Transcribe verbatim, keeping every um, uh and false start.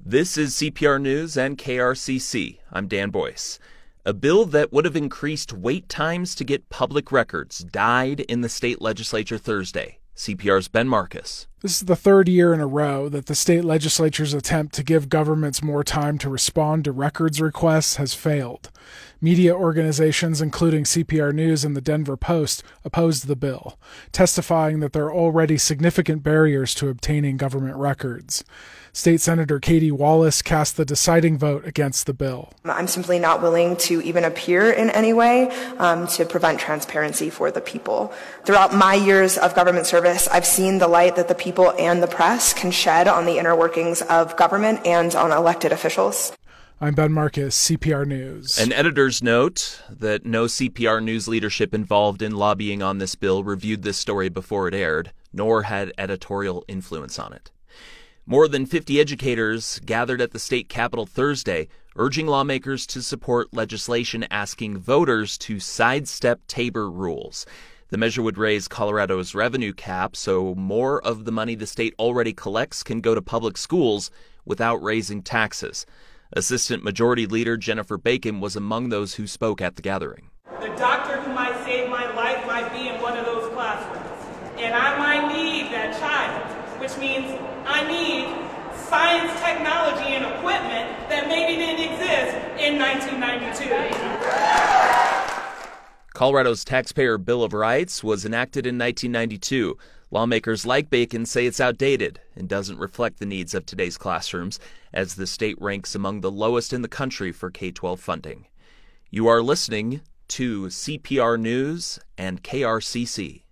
This is C P R News and K R C C. I'm Dan Boyce. A bill that would have increased wait times to get public records died in the state legislature Thursday. C P R's Ben Marcus. This is the third year in a row that the state legislature's attempt to give governments more time to respond to records requests has failed. Media organizations, including C P R News and the Denver Post, opposed the bill, testifying that there are already significant barriers to obtaining government records. State Senator Katie Wallace cast the deciding vote against the bill. I'm simply not willing to even appear in any way um, to prevent transparency for the people. Throughout my years of government service, I've seen the light that the people and the press can shed on the inner workings of government and on elected officials. I'm Ben Marcus, C P R News. An editor's note that no C P R News leadership involved in lobbying on this bill reviewed this story before it aired, nor had editorial influence on it. More than fifty educators gathered at the state capitol Thursday, urging lawmakers to support legislation asking voters to sidestep Tabor rules. The measure would raise Colorado's revenue cap so more of the money the state already collects can go to public schools without raising taxes. Assistant Majority Leader Jennifer Bacon was among those who spoke at the gathering. The doctor who might save my life might be in one of those classrooms, and I might need that child, which means I need science, technology, and equipment that maybe didn't exist in nineteen ninety-two. Colorado's Taxpayer Bill of Rights was enacted in nineteen ninety-two. Lawmakers like Bacon say it's outdated and doesn't reflect the needs of today's classrooms, as the state ranks among the lowest in the country for K twelve funding. You are listening to C P R News and K R C C.